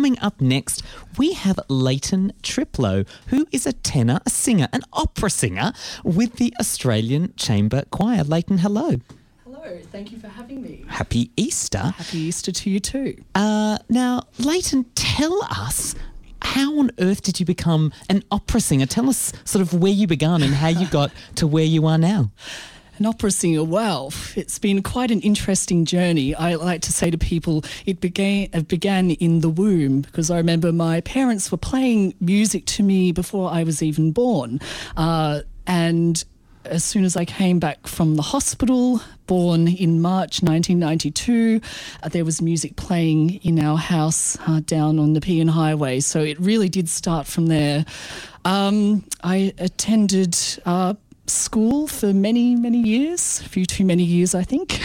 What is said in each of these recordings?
coming up next, we have Leighton Triplow, who is a tenor, a singer, an opera singer with the Australian Chamber Choir. Leighton, hello. Hello, thank you for having me. Happy Easter. Happy Easter to you too. Now, Leighton, tell us, how on earth did you become an opera singer? Tell us sort of where you began and how you got to where you are now. An opera singer, well, it's been quite an interesting journey. I like to say to people it began in the womb, because I remember my parents were playing music to me before I was even born. And as soon as I came back from the hospital, born in March 1992, there was music playing in our house down on the Nepean Highway. So it really did start from there. I attended school for many, many years, a few too many years, I think,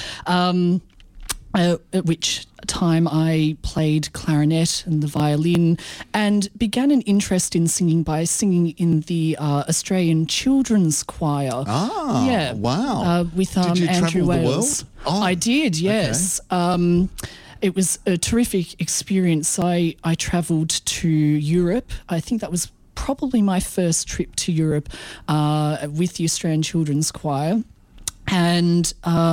at which time I played clarinet and the violin and began an interest in singing by singing in the Australian Children's Choir. Ah, yeah, wow. With Did you Andrew travel Wales. the world? Oh, I did, yes. okay. It was a terrific experience. I travelled to Europe. I think that was probably my first trip to Europe with the Australian Children's Choir. And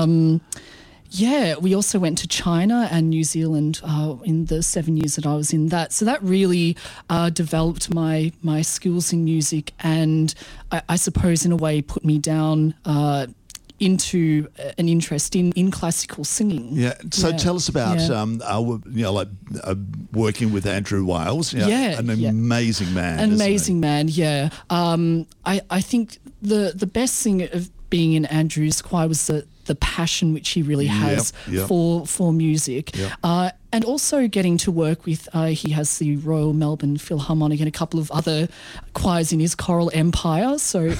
we also went to China and New Zealand in the 7 years that I was in that. So that really developed my skills in music, and I suppose in a way put me down into an interest in classical singing. Yeah. So tell us about working with Andrew Wales. An amazing man. An amazing man. Yeah. I think the best thing of being in Andrew's choir was the passion which he really has for music. Yep. And also getting to work with, he has the Royal Melbourne Philharmonic and a couple of other choirs in his choral empire. So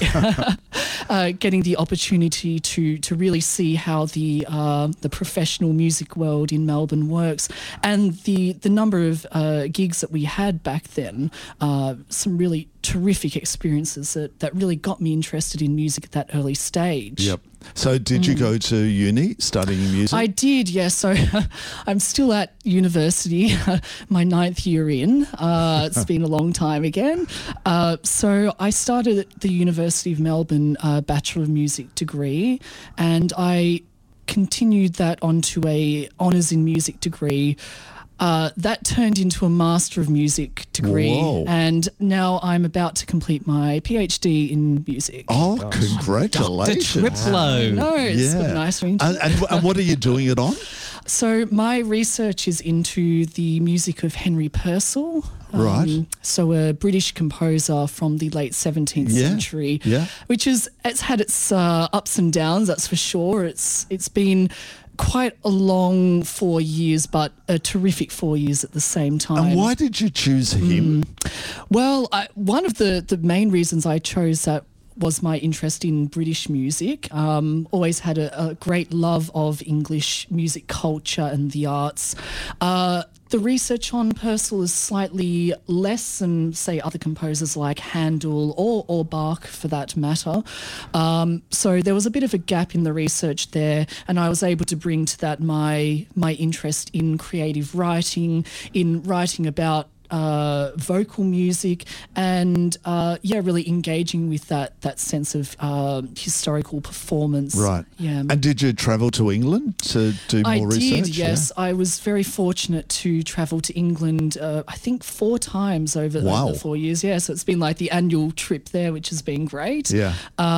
getting the opportunity to really see how the professional music world in Melbourne works, and the number of gigs that we had back then, some really terrific experiences that really got me interested in music at that early stage. Yep. So did you go to uni studying music? I did, yes. So I'm still at university, my 9th year in. It's been a long time again. So I started at the University of Melbourne Bachelor of Music degree, and I continued that onto a Honours in Music degree. That turned into a Master of Music degree. Whoa. And now I'm about to complete my PhD in music. Oh, congratulations. Dr. Triplow. No, it's got a nice ring to it. And what are you doing it on? So my research is into the music of Henry Purcell. Right. So a British composer from the late 17th century, which it's had its ups and downs, that's for sure. It's been quite a long 4 years, but a terrific 4 years at the same time. And why did you choose him? Well, one of the main reasons I chose that was my interest in British music. Always had a great love of English music culture and the arts. The research on Purcell is slightly less than, say, other composers like Handel or Bach, for that matter. So there was a bit of a gap in the research there, and I was able to bring to that my interest in creative writing, in writing about vocal music, and really engaging with that sense of historical performance. Right. Yeah. And did you travel to England to do more research? I did, yes. Yeah. I was very fortunate to travel to England, I think 4 times over the 4 years. Yeah, so it's been like the annual trip there, which has been great. Yeah.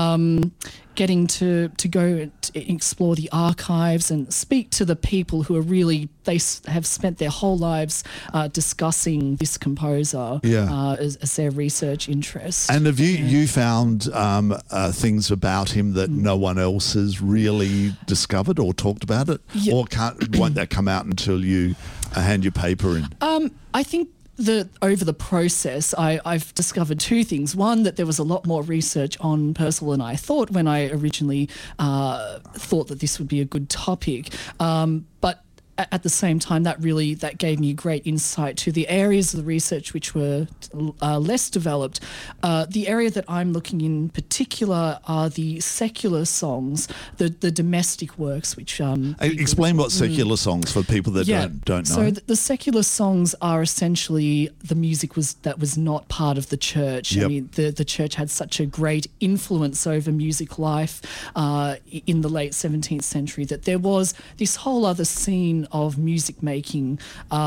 Getting to go and explore the archives and speak to the people who are really, they have spent their whole lives discussing this composer as their research interest. And have you found things about him that no one else has really discovered or talked about it? Yeah. Or won't that come out until you hand your paper in? I think over the process, I've discovered 2 things. One, that there was a lot more research on Purcell than I thought when I originally thought that this would be a good topic. But at the same time, that gave me great insight to the areas of the research which were less developed. The area that I'm looking in particular are the secular songs, the domestic works, which explain what secular songs for people that don't know. So the secular songs are essentially the music that was not part of the church. Yep. I mean, the church had such a great influence over music life in the late 17th century that there was this whole other scene of music making.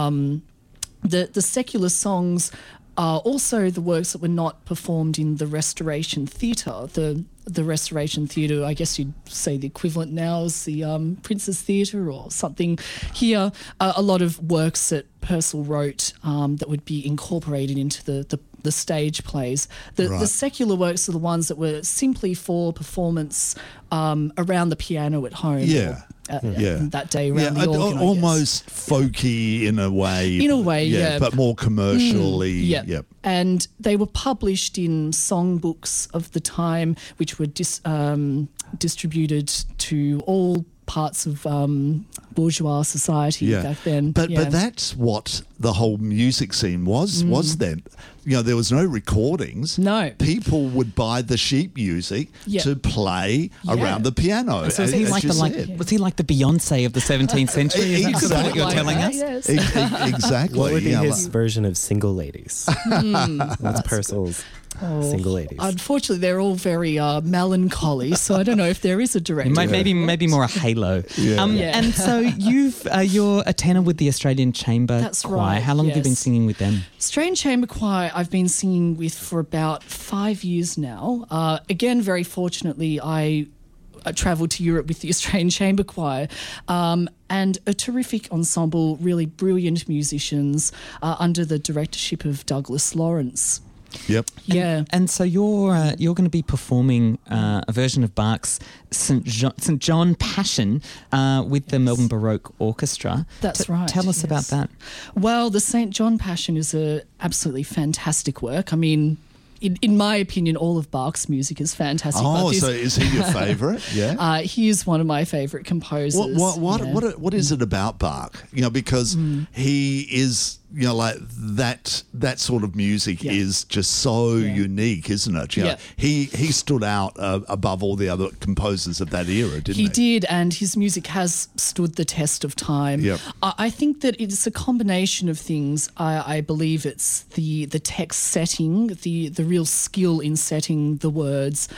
The secular songs are also the works that were not performed in the Restoration Theatre. The Restoration Theatre, I guess you'd say the equivalent now is the Prince's Theatre or something. Here, a lot of works that Purcell wrote that would be incorporated into the stage plays. The secular works are the ones that were simply for performance around the piano at home. Yeah. That day around the organ, almost folky in a way. Yeah. But more commercially. Yep. And they were published in songbooks of the time, which were distributed to all parts of bourgeois society back then. But that's what the whole music scene was then. You know, there was no recordings. No. People would buy the sheet music to play around the piano. So was he like the Beyonce of the 17th century? Is that what you're telling us? Yes. Exactly. What would be his version of Single Ladies? What's Purcell's Single Ladies? Unfortunately, they're all very melancholy, so I don't know if there is a direct. Maybe more a halo. And so you're a tenor with the Australian Chamber That's Choir. right, How long have you been yes. singing with them? Australian Chamber Choir I've been singing with for about 5 years now. Again, very fortunately, I travelled to Europe with the Australian Chamber Choir, and a terrific ensemble, really brilliant musicians under the directorship of Douglas Lawrence. Yep. And so you're going to be performing a version of Bach's St. John Passion with the Melbourne Baroque Orchestra. That's right. Tell us about that. Well, the St. John Passion is a absolutely fantastic work. I mean, in my opinion, all of Bach's music is fantastic. Oh, so is he your favourite? Yeah. He is one of my favourite composers. What is it about Bach? You know, because he is, you know, like that sort of music is just so unique, isn't it? You know, he stood out above all the other composers of that era, didn't he? He did, and his music has stood the test of time. Yep. I think that it's a combination of things. I believe it's the text setting, the real skill in setting the words,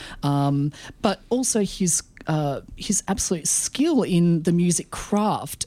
but also his absolute skill in the music craft.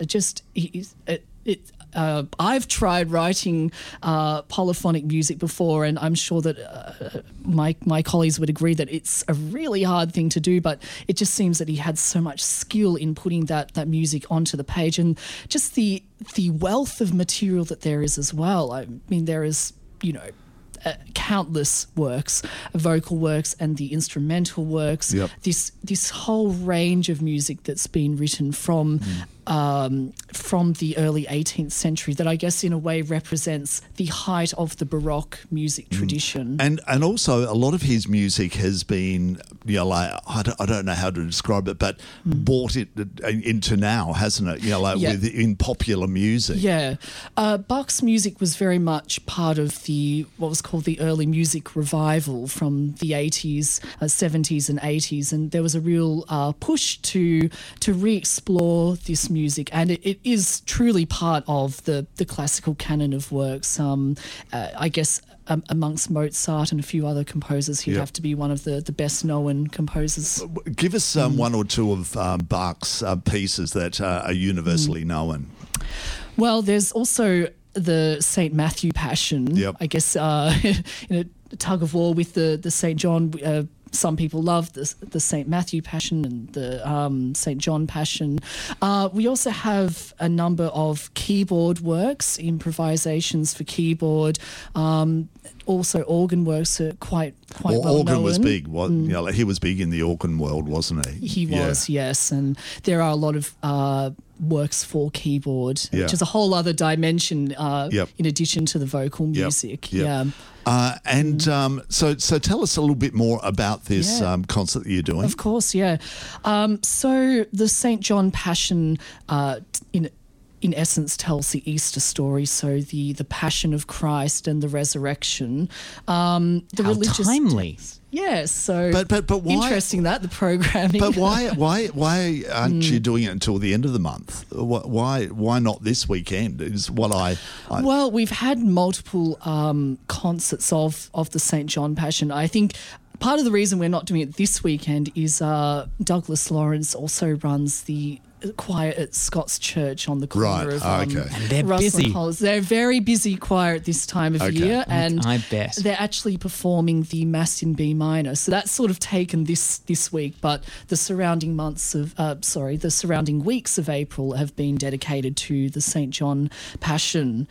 I've tried writing polyphonic music before, and I'm sure that my colleagues would agree that it's a really hard thing to do, but it just seems that he had so much skill in putting that music onto the page, and just the wealth of material that there is as well. I mean, there is, you know, countless works, vocal works and the instrumental works. Yep. This whole range of music that's been written from the early 18th century that I guess in a way represents the height of the Baroque music tradition. And also a lot of his music has been, you know, like I don't know how to describe it, but brought it into now, hasn't it? You know, like in popular music. Yeah, Bach's music was very much part of what was called the early music revival from the 80s, 70s and 80s, and there was a real push to re-explore this music, and it is truly part of the classical canon of works. I guess amongst Mozart and a few other composers, he'd have to be one of the best known composers. Give us one or two of Bach's pieces that are universally known. Well, there's also the St. Matthew Passion. Yep. I guess in a tug of war with the St. John. Some people love the St. Matthew Passion and the St. John Passion. We also have a number of keyboard works, improvisations for keyboard. Also, organ works are quite well known. Organ was big. You know, like he was big in the organ world, wasn't he? He was, yes. And there are a lot of works for keyboard, which is a whole other dimension in addition to the vocal music. So tell us a little bit more about this concert that you're doing. Of course, yeah. So the St. John Passion in essence tells the Easter story, so the passion of Christ and the resurrection. The How timely. Yes, so but why, interesting that the programming. But why aren't you doing it until the end of the month? Why not this weekend? Is what I Well, we've had multiple concerts of the St. John Passion. I think part of the reason we're not doing it this weekend is Douglas Lawrence also runs the choir at Scott's Church on the corner of okay. And they're Russell busy. and Hollis. They're very busy choir at this time of year, and I bet. they're actually performing the Mass in B minor. So that's sort of taken this week, but the surrounding the surrounding weeks of April have been dedicated to the St. John Passion.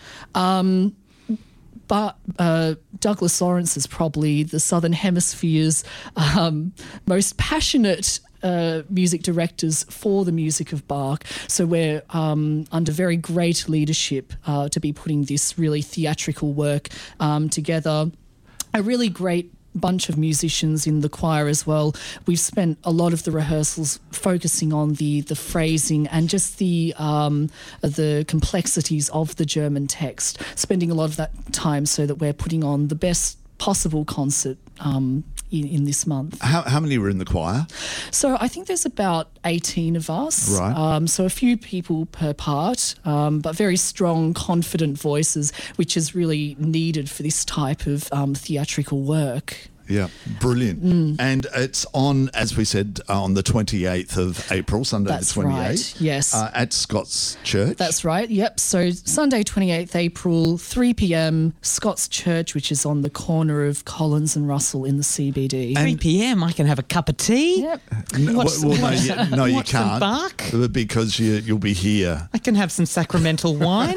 But Douglas Lawrence is probably the Southern Hemisphere's most passionate music directors for the music of Bach. So we're under very great leadership to be putting this really theatrical work together. A really great bunch of musicians in the choir as well. We've spent a lot of the rehearsals focusing on the phrasing and just the complexities of the German text, spending a lot of that time so that we're putting on the best possible concert in this month. How many were in the choir? So I think there's about 18 of us. Right. So a few people per part, but very strong, confident voices, which is really needed for this type of theatrical work. Yeah, brilliant. And it's on, as we said, on the 28th of April, Sunday That's the 28th. right, yes. At Scott's Church. That's right, yep. So Sunday 28th April, 3 p.m, Scott's Church, which is on the corner of Collins and Russell in the CBD. 3 p.m. I can have a cup of tea. Yep. No, Watch some- no, you watch some can't. Bach. Because you'll be here. I can have some sacramental wine.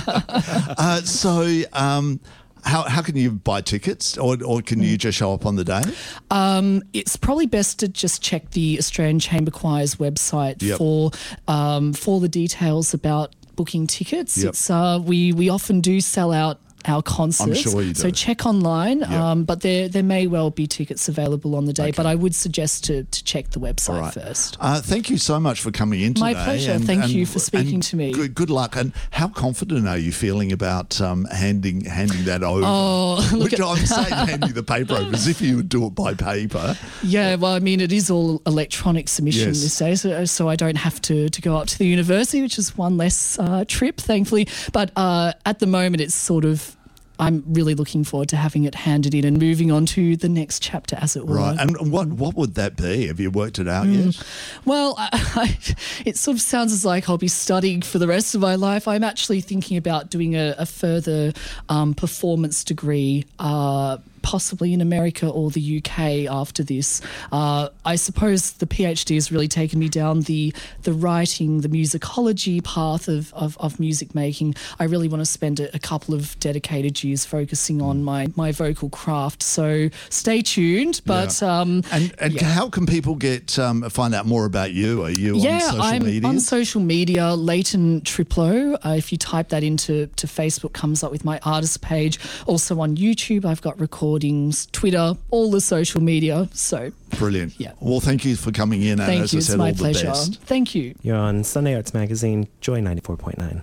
How can you buy tickets, or can you just show up on the day? It's probably best to just check the Australian Chamber Choir's website Yep. for the details about booking tickets. Yep. It's we often do sell out our concerts. sure you do. So check online, Yep. but there may well be tickets available on the day, Okay. but I would suggest to check the website All right. first. Thank you so much for coming in today. My pleasure. Thank you for speaking to me. Good luck. And how confident are you feeling about handing that over? Oh, look Which I'm saying handing the paper over as if you would do it by paper. Yeah, well, I mean, it is all electronic submission Yes. these days, so I don't have to go up to the university, which is one less trip, thankfully. But at the moment, it's sort of, I'm really looking forward to having it handed in and moving on to the next chapter, as it were. Right. And what would that be? Have you worked it out yet? Well, it sort of sounds as like I'll be studying for the rest of my life. I'm actually thinking about doing a further performance degree, possibly in America or the UK after this. I suppose the PhD has really taken me down the writing, the musicology path of music making. I really want to spend a couple of dedicated years focusing on my vocal craft. So stay tuned. But And how can people find out more about you? Are you on social I'm media? on social media. Leighton Triplo. If you type that into Facebook, comes up with my artist page. Also on YouTube, I've got recordings, Twitter, all the social media. So Brilliant. Yeah. Well, thank you for coming in. And thank as you. I It's said, my all pleasure. the best. Thank you. You're on Sunday Arts Magazine, Joy 94.9.